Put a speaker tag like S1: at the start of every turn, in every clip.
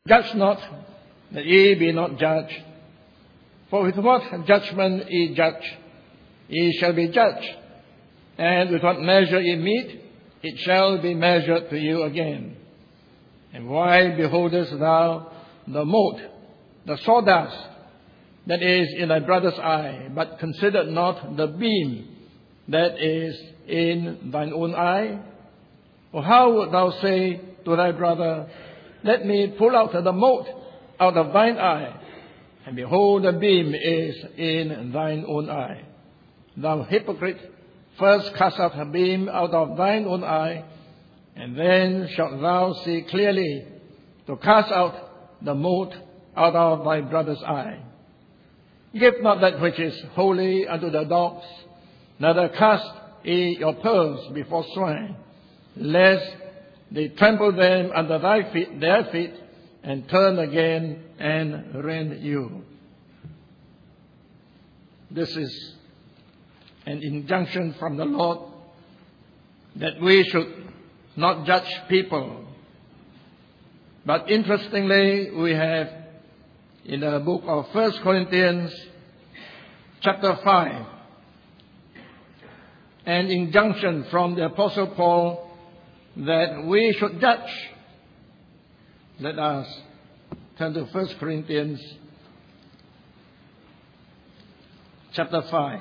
S1: Judge not, that ye be not judged. For with what judgment ye judge, ye shall be judged. And with what measure ye mete, it shall be measured to you again. And why beholdest thou the mote, the sawdust, that is in thy brother's eye, but consider not the beam that is in thine own eye? Or how wilt thou say to thy brother, let me pull out the mote out of thine eye, and behold, the beam is in thine own eye? Thou hypocrite, first cast out the beam out of thine own eye, and then shalt thou see clearly to cast out the mote out of thy brother's eye. Give not that which is holy unto the dogs, neither cast ye your pearls before swine, lest they trample them under their feet, and turn again and rend you. This is an injunction from the Lord that we should not judge people. But interestingly, we have in the book of 1 Corinthians chapter 5 an injunction from the Apostle Paul that we should judge. Let us turn to 1 Corinthians chapter 5.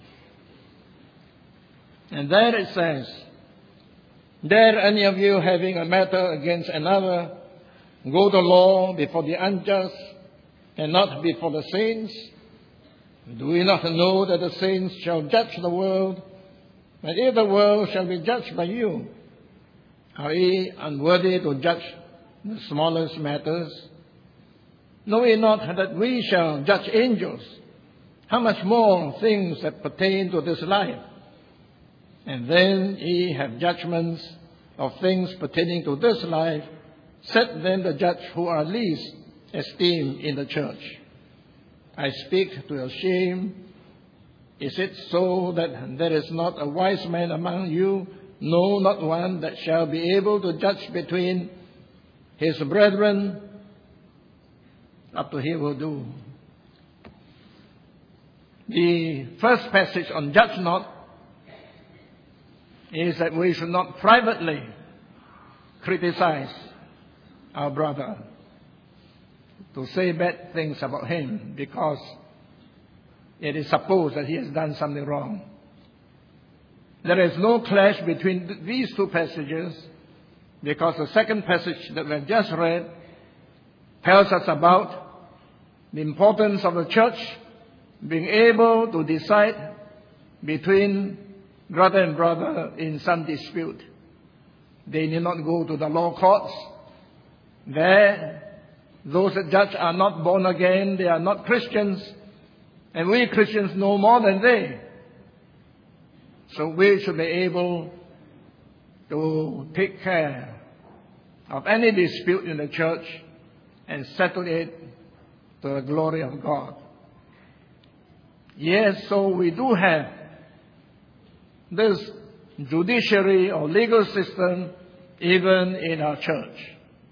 S1: And there it says, dare any of you having a matter against another go to law before the unjust and not before the saints? Do we not know that the saints shall judge the world? And if the world shall be judged by you, are ye unworthy to judge the smallest matters? Know ye not that we shall judge angels? How much more things that pertain to this life? And then ye have judgments of things pertaining to this life. Set then the judge who are least esteemed in the church. I speak to your shame. Is it so that there is not a wise man among you? No, not one, that shall be able to judge between his brethren. Up to he will do. The first passage on judge not is that we should not privately criticize our brother, to say bad things about him because it is supposed that he has done something wrong. There is no clash between these two passages, because the second passage that we have just read tells us about the importance of the church being able to decide between brother and brother in some dispute. They need not go to the law courts. There, those that judge are not born again, they are not Christians, and we Christians know more than they. So we should be able to take care of any dispute in the church and settle it to the glory of God. Yes, so we do have this judiciary or legal system even in our church.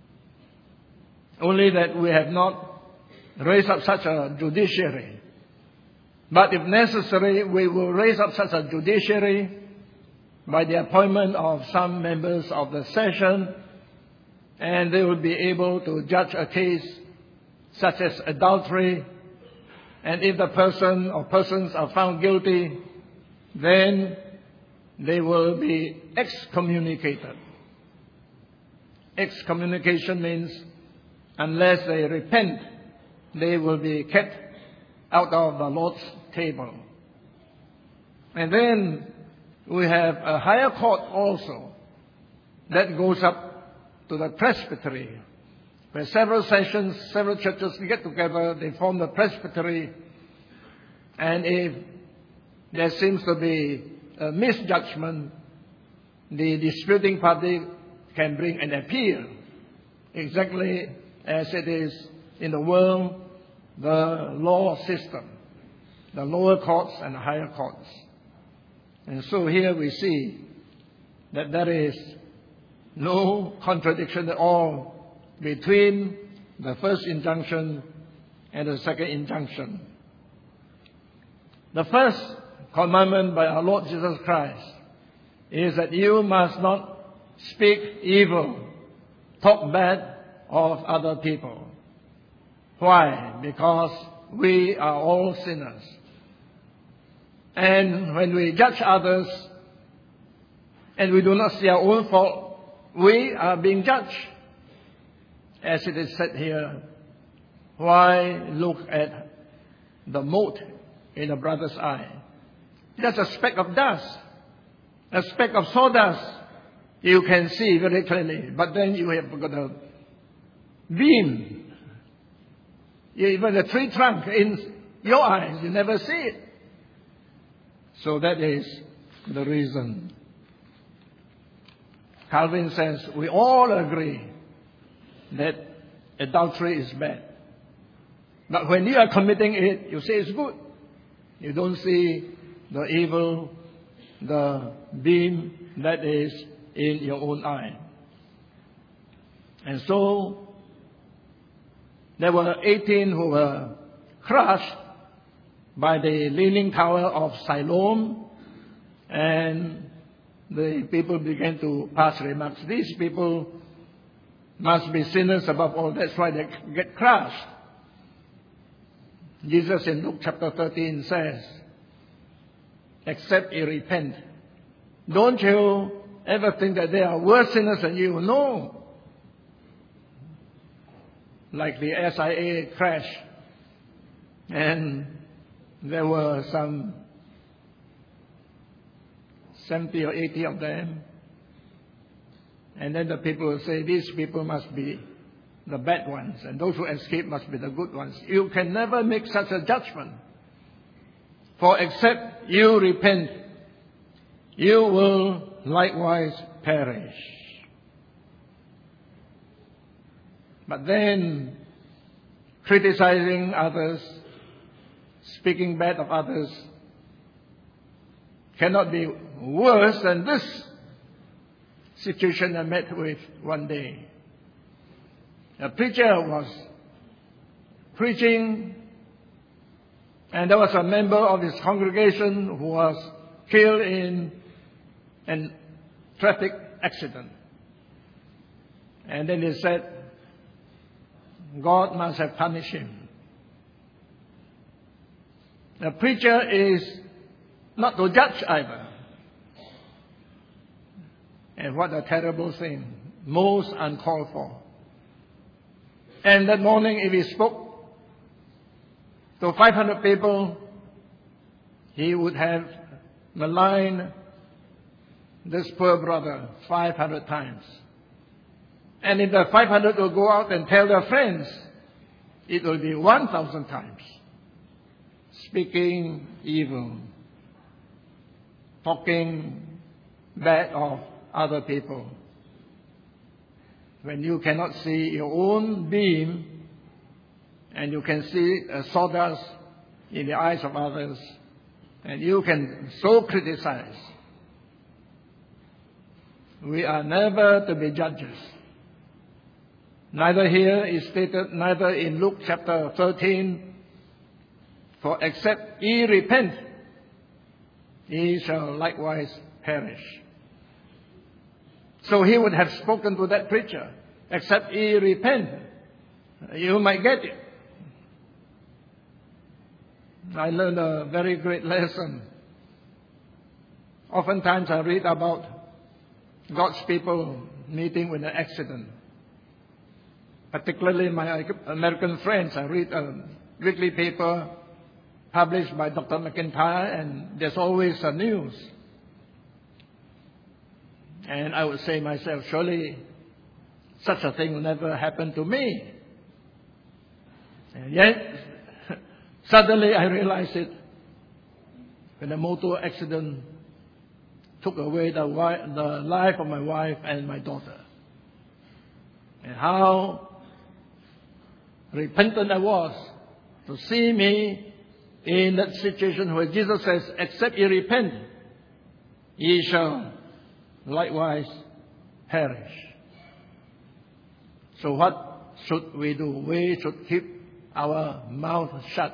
S1: Only that we have not raised up such a judiciary. But if necessary, we will raise up such a judiciary by the appointment of some members of the session, and they will be able to judge a case such as adultery. And if the person or persons are found guilty, then they will be excommunicated. Excommunication means unless they repent, they will be kept out of the Lord's table. And then we have a higher court also that goes up to the presbytery, where several sessions, several churches get together, they form the presbytery, and if there seems to be a misjudgment, the disputing party can bring an appeal, exactly as it is in the world, the law system, the lower courts and the higher courts. And so here we see that there is no contradiction at all between the first injunction and the second injunction. The first commandment by our Lord Jesus Christ is that you must not speak evil, talk bad of other people. Why? Because we are all sinners. And when we judge others and we do not see our own fault, we are being judged. As it is said here, why look at the mote in a brother's eye? Just a speck of dust, a speck of sawdust, you can see very clearly. But then you have got a beam, even a tree trunk in your eyes, you never see it. So that is the reason. Calvin says we all agree that adultery is bad. But when you are committing it, you say it's good. You don't see the evil, the beam that is in your own eye. And so there were 18 who were crushed by the Leaning Tower of Siloam, and the people began to pass remarks. These people must be sinners above all. That's why they get crushed. Jesus in Luke chapter 13 says, except you repent. Don't you ever think that they are worse sinners than you? No. Like the SIA crash. And there were some 70 or 80 of them. And then the people will say, these people must be the bad ones, and those who escape must be the good ones. You can never make such a judgment. For except you repent, you will likewise perish. But then, criticizing others, speaking bad of others, cannot be worse than this situation I met with one day. A preacher was preaching, and there was a member of his congregation who was killed in a traffic accident. And then he said, God must have punished him. The preacher is not to judge either. And what a terrible thing. Most uncalled for. And that morning, if he spoke to 500 people, he would have maligned this poor brother 500 times. And if the 500 will go out and tell their friends, it will be 1,000 times. Speaking evil, talking bad of other people. When you cannot see your own beam and you can see a sawdust in the eyes of others, and you can so criticize, we are never to be judges. Neither here is stated, neither in Luke chapter 13, for except ye repent, ye shall likewise perish. So he would have spoken to that preacher, except ye repent, you might get it. I learned a very great lesson. Oftentimes I read about God's people meeting with an accident. Particularly my American friends, I read a weekly paper published by Dr. McIntyre, and there's always a news. And I would say myself, surely such a thing will never happen to me. And yet, suddenly I realized it when a motor accident took away the life of my wife and my daughter. And how repentant I was to see me in that situation where Jesus says, except ye repent, ye shall likewise perish. So what should we do? We should keep our mouth shut.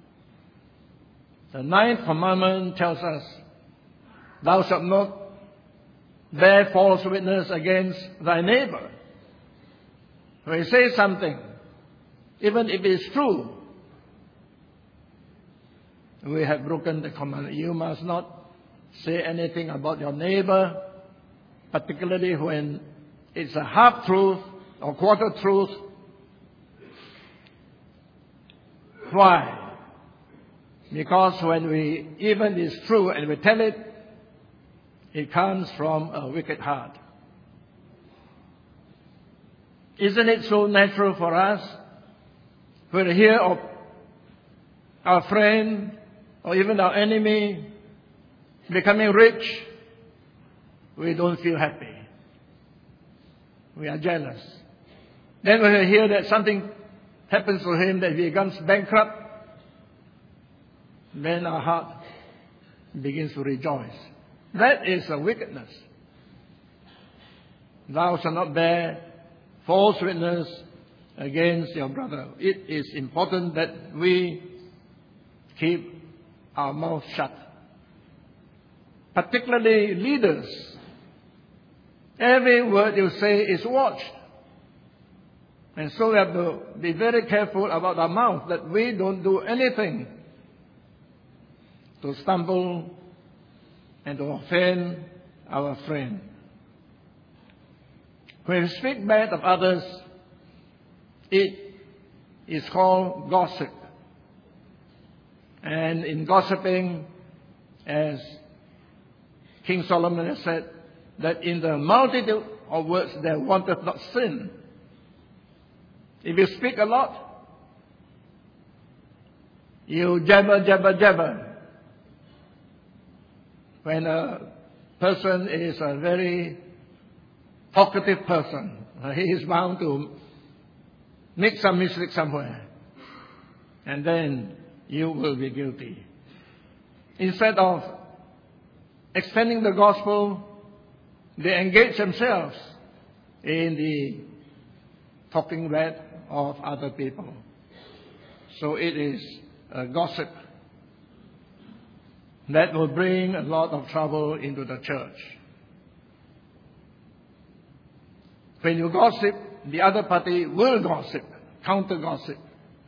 S1: The 9th commandment tells us, thou shalt not bear false witness against thy neighbor. When he says something, even if it's true, we have broken the commandment. You must not say anything about your neighbor, particularly when it's a half-truth or quarter-truth. Why? Because when even it's true and we tell it, it comes from a wicked heart. Isn't it so natural for us when we hear of our friend or even our enemy becoming rich, we don't feel happy. We are jealous. Then when we hear that something happens to him, that he becomes bankrupt, then our heart begins to rejoice. That is a wickedness. Thou shalt not bear false witness against your brother. It is important that we keep our mouth shut. Particularly leaders. Every word you say is watched. And so we have to be very careful about our mouth, that we don't do anything to stumble and to offend our friend. When we speak bad of others, it is called gossip. And in gossiping, as King Solomon has said, that in the multitude of words there wanteth not sin. If you speak a lot, you jabber, jabber, jabber. When a person is a very talkative person, he is bound to make some mistake somewhere. And then you will be guilty. Instead of extending the gospel, they engage themselves in the talking bad of other people. So it is a gossip that will bring a lot of trouble into the church. When you gossip, the other party will gossip, counter-gossip.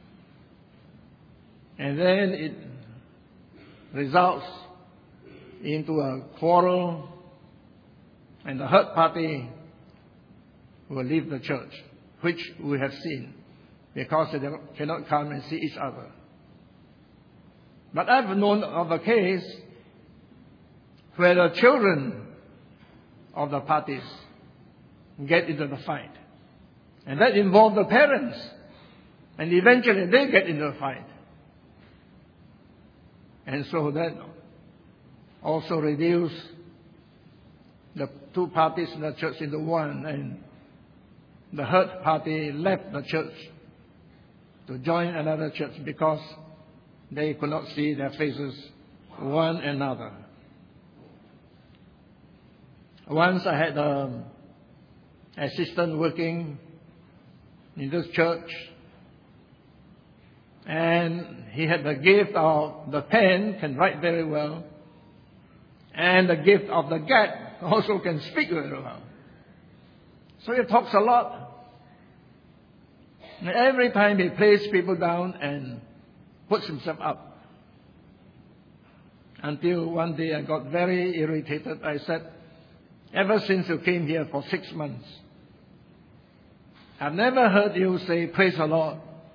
S1: And then it results into a quarrel, and the hurt party will leave the church, which we have seen, because they cannot come and see each other. But I've known of a case where the children of the parties get into the fight. And that involved the parents. And eventually they get into the fight. And so that also reduced the two parties in the church into one. And the hurt party left the church to join another church because they could not see their faces one another. Once I had an assistant working in this church, and he had the gift of the pen, can write very well, and the gift of the gad, also can speak very well. So he talks a lot. And every time he plays people down and puts himself up. Until one day I got very irritated. I said, ever since you came here for 6 months, I've never heard you say, praise the Lord.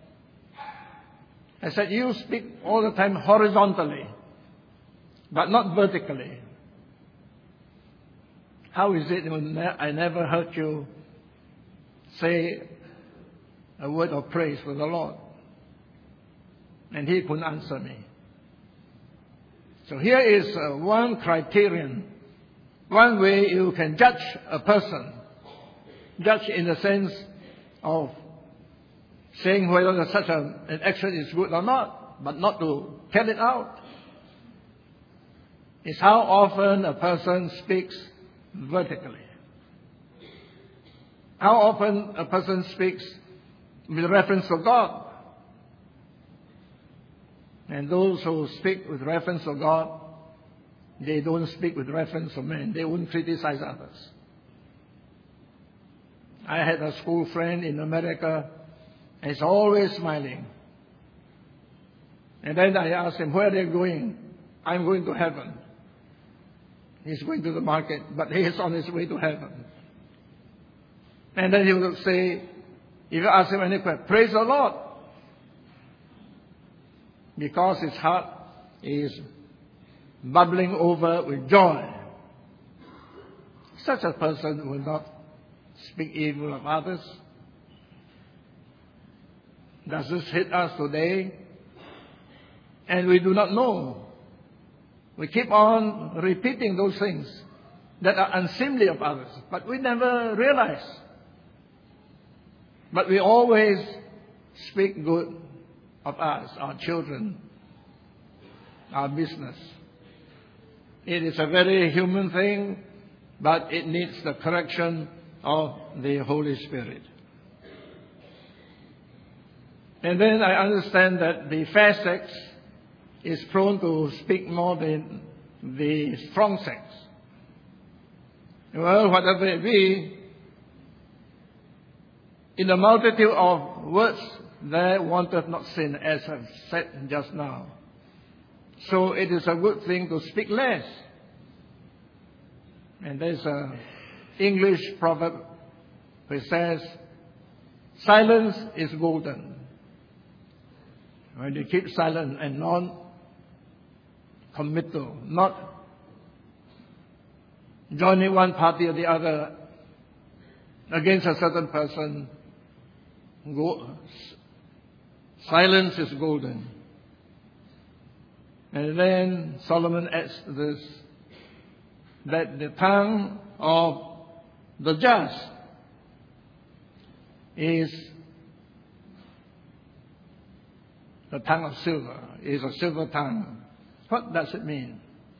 S1: I said, you speak all the time horizontally, but not vertically. How is it I never heard you say a word of praise for the Lord? And he couldn't answer me. So here is one criterion, one way you can judge a person. Judge in the sense of saying whether such an action is good or not, but not to tell it out. Is how often a person speaks vertically. How often a person speaks with reference to God. And those who speak with reference to God, they don't speak with reference to men. They won't criticize others. I had a school friend in America, and he's always smiling. And then I asked him, where are they going? I'm going to heaven. He's going to the market, but he is on his way to heaven. And then he would say, if you ask him any question, praise the Lord. Because his heart is bubbling over with joy. Such a person will not speak evil of others. Does this hit us today? And we do not know. We keep on repeating those things that are unseemly of others, but we never realize. But we always speak good of us, our children, our business. It is a very human thing, but it needs the correction of the Holy Spirit. And then I understand that the fair sex is prone to speak more than the strong sex. Well, whatever it be, in the multitude of words there wanteth not sin, as I've said just now. So it is a good thing to speak less. And there's an English proverb which says, silence is golden. When you keep silent and non-committal, not joining one party or the other against a certain person, silence is golden. And then Solomon adds this, that the tongue of the just is the tongue of silver, is a silver tongue. What does it mean?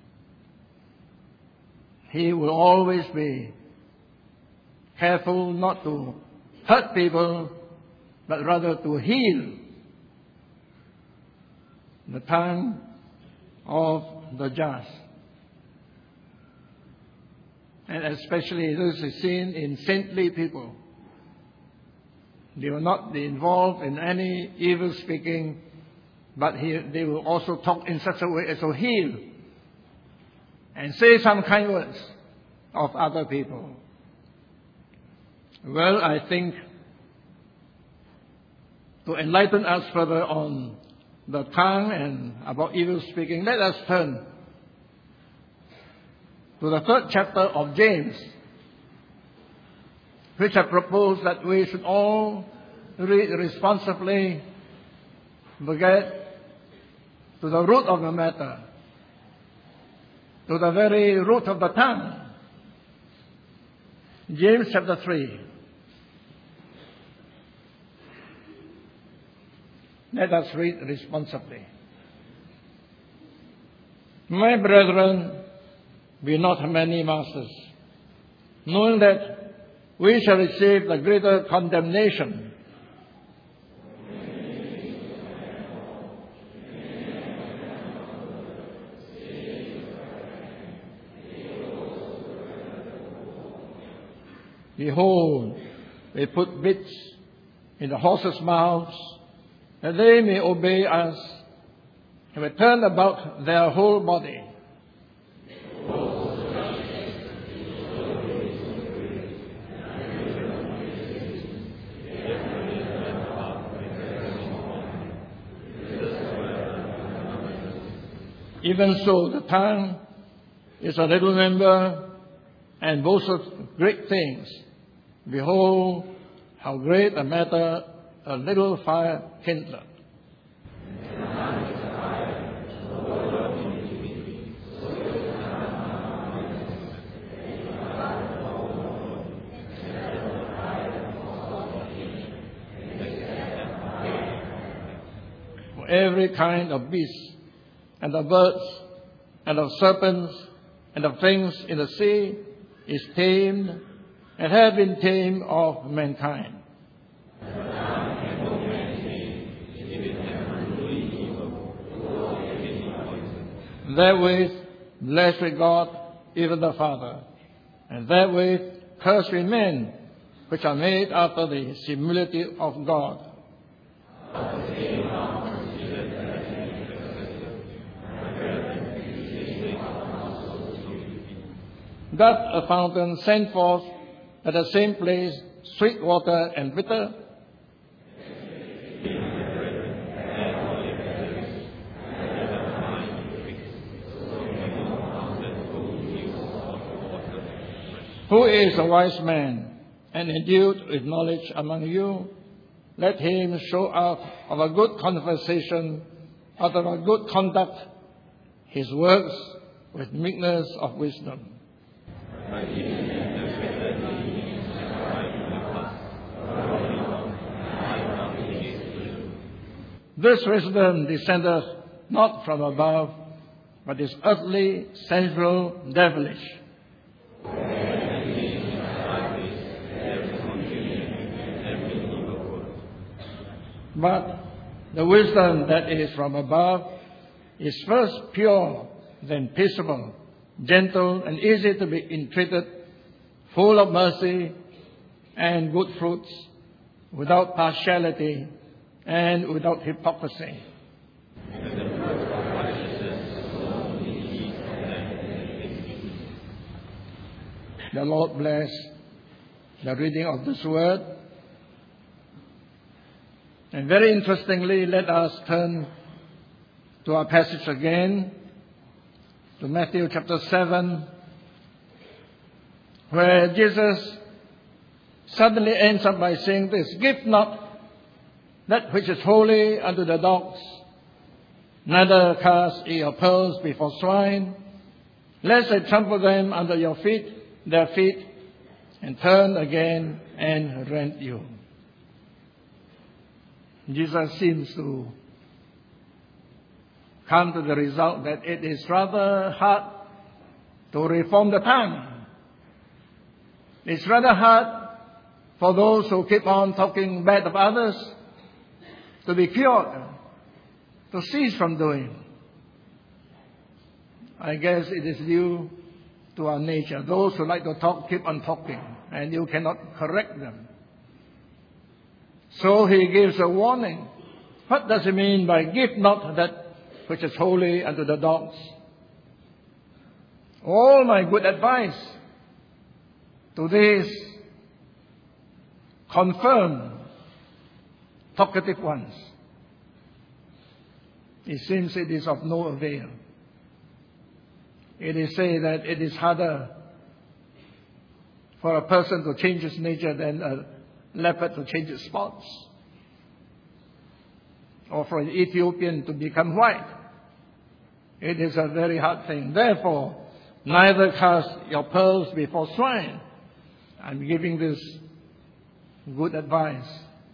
S1: He will always be careful not to hurt people, but rather to heal. The tongue of the just. And especially this is seen in saintly people. They will not be involved in any evil speaking, but they will also talk in such a way as to heal and say some kind words of other people. Well, I think to enlighten us further on the tongue and about evil speaking, let us turn to the 3rd chapter of James, which I propose that we should all read responsibly, get to the root of the matter, to the very root of the tongue. James chapter 3. Let us read responsibly. My brethren, be not many masters, knowing that we shall receive the greater condemnation. Behold, we put bits in the horses' mouths, that they may obey us, and we turn about their whole body. Even so, the tongue is a little member and boasteth great things. Behold, how great a matter a little fire kindleth. For every kind of beast, and of birds, and of serpents, and of things in the sea is tamed, and have been tamed of mankind. therewith blessed with God, even the Father, and therewith cursed with men, which are made after the similitude of God. Doth a fountain send forth at the same place sweet water and bitter? Who is a wise man and endued with knowledge among you? Let him show out of a good conversation, out of a good conduct, his works with meekness of wisdom. This wisdom descendeth not from above, but is earthly, sensual, devilish. But the wisdom that is from above is first pure, then peaceable, gentle, and easy to be entreated, full of mercy and good fruits, without partiality and without hypocrisy. The Lord bless the reading of this word. And very interestingly, let us turn to our passage again, to Matthew chapter 7, where Jesus suddenly ends up by saying this: "Give not that which is holy unto the dogs, neither cast ye your pearls before swine, lest they trample them under their feet, and turn again and rend you." Jesus seems to come to the result that it is rather hard to reform the tongue. It's rather hard for those who keep on talking bad of others to be cured, to cease from doing. I guess it is due to our nature. Those who like to talk keep on talking, and you cannot correct them. So he gives a warning. What does he mean by "give not that which is holy unto the dogs"? All my good advice to these confirmed talkative ones, it seems it is of no avail. It is said that it is harder for a person to change his nature than a leopard to change its spots, or for an Ethiopian to become white. It is a very hard thing. Therefore, neither cast your pearls before swine. I'm giving this good advice.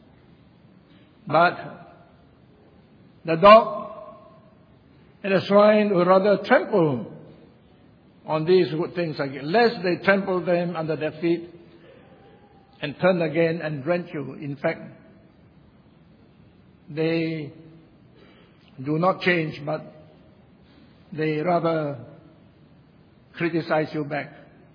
S1: But the dog and the swine will rather trample on these good things again, lest they trample them under their feet and turn again and rend you. In fact, they do not change, but they rather criticize you back.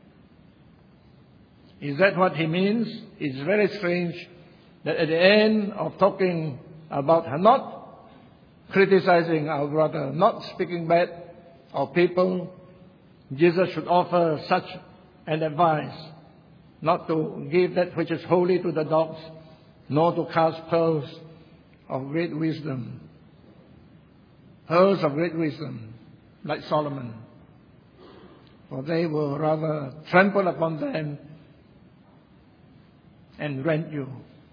S1: Is that what he means? It's very strange that at the end of talking about not criticizing our brother, not speaking bad of people, Jesus should offer such an advice: not to give that which is holy to the dogs, nor to cast pearls of great wisdom. Pearls of great wisdom, like Solomon. For they will rather trample upon them and rend you.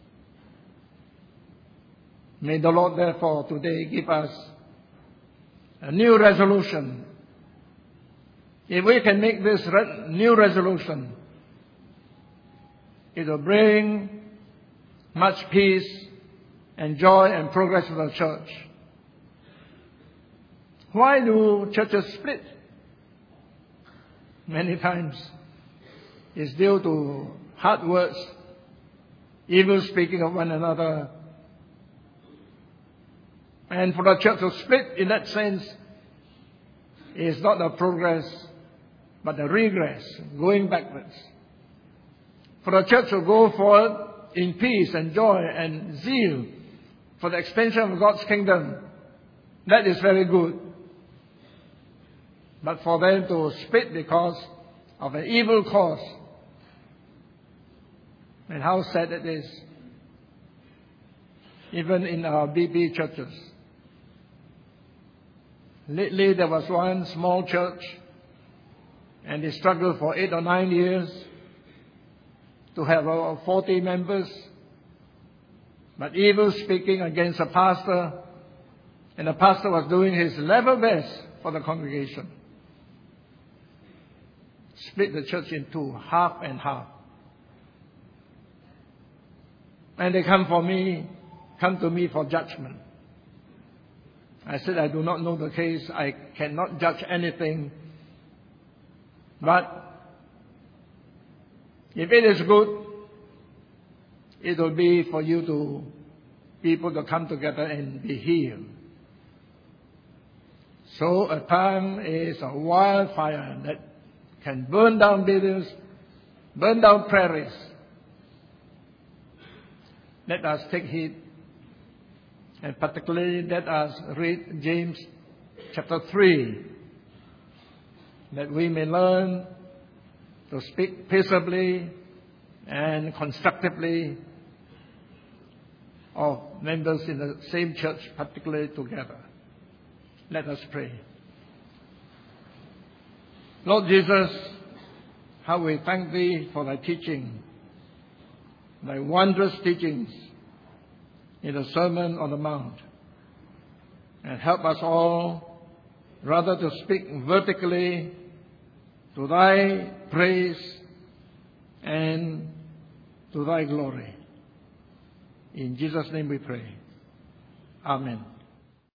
S1: May the Lord therefore today give us a new resolution. If we can make this new resolution, it will bring much peace and joy and progress to the church. Why do churches split? Many times it's due to hard words, evil speaking of one another. And for the church to split in that sense is not a progress, but a regress, going backwards. For the church to go forward in peace and joy and zeal for the expansion of God's kingdom, that is very good. But for them to split because of an evil cause, and how sad it is, even in our BP churches. Lately there was one small church, and they struggled for 8 or 9 years to have 40 members, but evil speaking against a pastor, and the pastor was doing his level best for the congregation. Split the church into half and half. And they come to me for judgment. I said, I do not know the case. I cannot judge anything. But if it is good, it will be for people to come together and be healed. So a tongue is a wildfire that can burn down buildings, burn down prairies. Let us take heed, and particularly let us read James chapter 3, that we may learn to speak peaceably and constructively of members in the same church, particularly together. Let us pray. Lord Jesus, how we thank Thee for Thy teaching, Thy wondrous teachings in the Sermon on the Mount. And help us all rather to speak vertically to Thy praise and to Thy glory. In Jesus' name we pray. Amen.